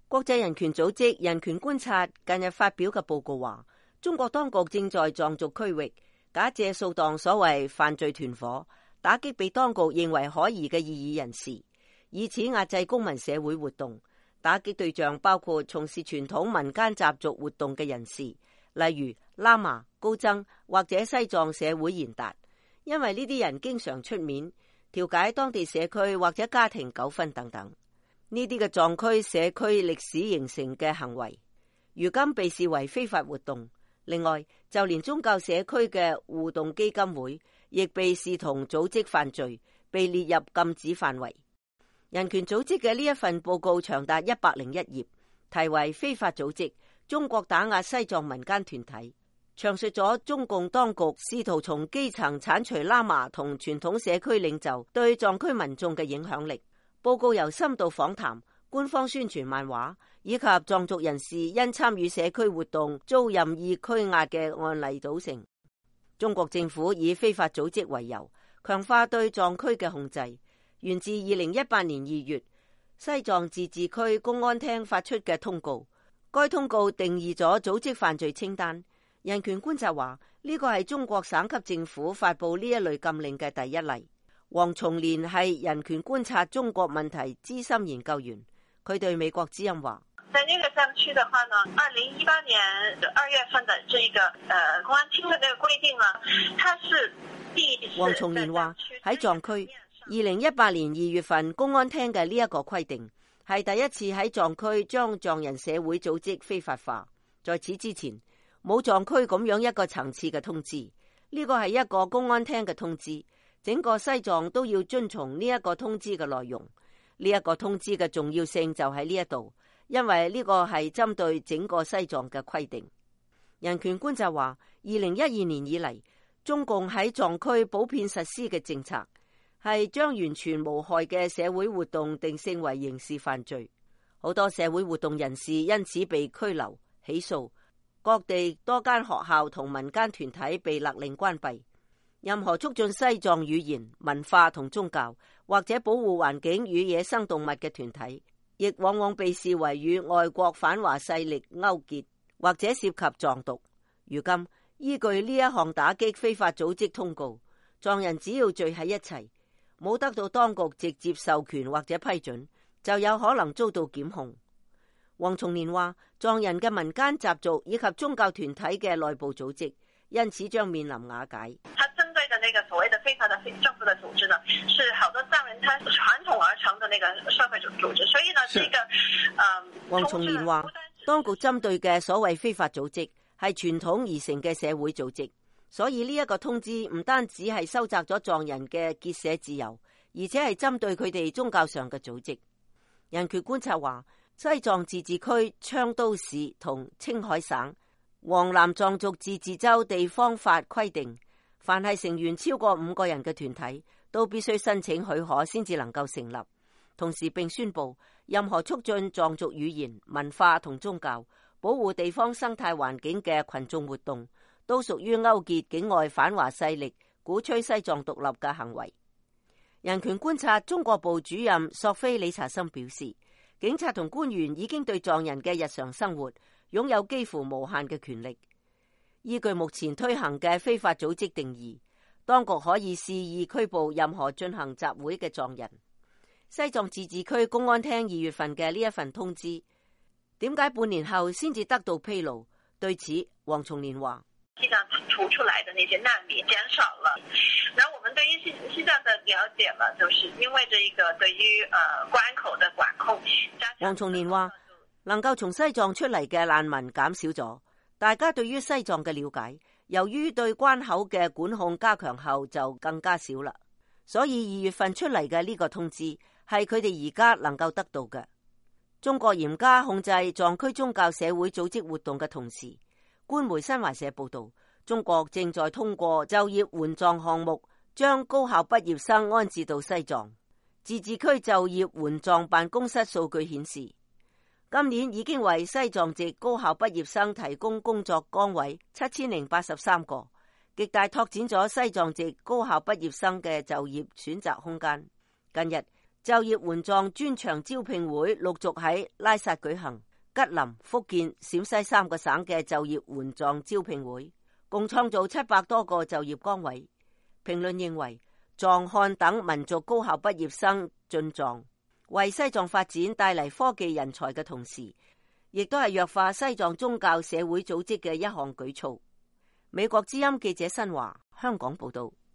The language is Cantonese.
國際人權組織人權觀察近日發表嘅報告話，中國當局正在藏族區域假借掃蕩所謂犯罪團伙，打擊被當局認為可疑嘅異議人士，以此壓制公民社會活動。打擊對象包括從事傳統民間習俗活動嘅人士，例如喇嘛、高僧或者西藏社會賢達，因為呢啲人經常出面調解當地社區或者家庭糾紛等等。呢啲嘅藏區社區歷史形成嘅行為，如今被視為非法活動。另外，就連宗教社區嘅互動基金會，亦被視同組織犯罪，被列入禁止範圍。人權組織嘅呢一份報告長達101頁，題為《非法組織：中國打壓西藏民間團體》，詳述咗中共當局試圖從基層剷除喇嘛同傳統社區領袖對藏區民眾嘅影響力。報告由深度訪談、官方宣傳漫畫以及藏族人士因參與社區活動遭任意拘押嘅案例組成。中國政府以非法組織為由，強化對藏區嘅控制，源自2018年2月西藏自治區公安廳發出嘅通告。該通告定義咗組織犯罪清單。人權觀察話，呢個係中國省級政府發布呢一類禁令嘅第一例。黃松年係人權觀察中國問題資深研究員，佢對美國之音話： 在那個山區的話呢，2018年2月份的這個公安廳的那個規定呢，它是第一次。 黃松年話喺藏區2018年2月份公安廳嘅呢一個規定係第一次喺藏區將藏人社會組織非法化。在此之前，冇藏區咁樣一個層次嘅通知，呢個係一個公安廳嘅通知。整個西藏都要遵從呢一個通知嘅內容，呢一個通知嘅重要性就喺呢一度，因為呢個係針對整個西藏嘅規定。人權觀察話，2012年以嚟，中共喺藏區普遍實施嘅政策係將完全無害嘅社會活動定性為刑事犯罪，好多社會活動人士因此被拘留、起訴，各地多間學校同民間團體被勒令關閉。任何促進西藏語言、文化同宗教，或者保護環境與野生動物嘅團體，亦往往被視為與外國反華勢力勾結，或者涉及藏獨。如今，依據呢一項打擊非法組織通告，藏人只要聚喺一齊，冇得到當局直接授權或者批准，就有可能遭到檢控。黃松年話，藏人嘅民間習俗以及宗教團體嘅內部組織，因此將面臨瓦解。 那個所謂的非法的政府的組織呢，是好多藏人他傳統而成的那個社會組織，所以呢，這個黃松年話，當局針對嘅所謂非法組織係傳統而成嘅社會組織，所以呢一個通知唔單止係收窄咗藏人嘅結社自由，而且係針對佢哋宗教上嘅組織。人權觀察話，西藏自治區昌都市同青海省黃南藏族自治州地方法規定，凡係成員超過5個人嘅團體，都必須申請許可先至能夠成立。同時並宣布，任何促進藏族語言、文化同宗教、保護地方生態環境嘅群眾活動，都屬於勾結境外反華勢力、鼓吹西藏獨立嘅行為。人權觀察中國部主任索菲理查森表示，警察同官員已經對藏人嘅日常生活擁有幾乎無限嘅權力。依據目前推行嘅非法組織定義，當局可以肆意拘捕任何進行集會嘅藏人。西藏自治區公安廳2月份嘅呢一份通知，點解半年後先至得到披露？對此，黃松年話： 西藏逃出來的那些難民減少了，然後我們對於西藏的了解了，就是因為這一個對於關口的管控。 黃松年話：能夠從西藏出嚟嘅難民減少咗。大家對於西藏嘅了解，由於對關口嘅管控加強後就更加少啦，所以2月份出嚟嘅呢個通知係佢哋而家能夠得到嘅。中國嚴加控制藏區宗教社會組織活動嘅同時，官媒新華社報道，中國正在通過就業援藏項目，將高校畢業生安置到西藏。自治區就業援藏辦公室數據顯示，今年已經為西藏籍高校畢業生提供工作崗位7083個，極大拓展咗西藏籍高校畢業生嘅就業選擇空間。近日， 就業援助專長招聘會陸續喺拉薩舉行，吉林、福建、陝西3個省嘅就業援助招聘會，共創造700多個就業崗位。評論認為，藏漢等民族高校畢業生進藏，為西藏發展帶嚟科技人才嘅同時，亦都係弱化西藏宗教社會組織嘅一項舉措。美國之音記者新華香港報道。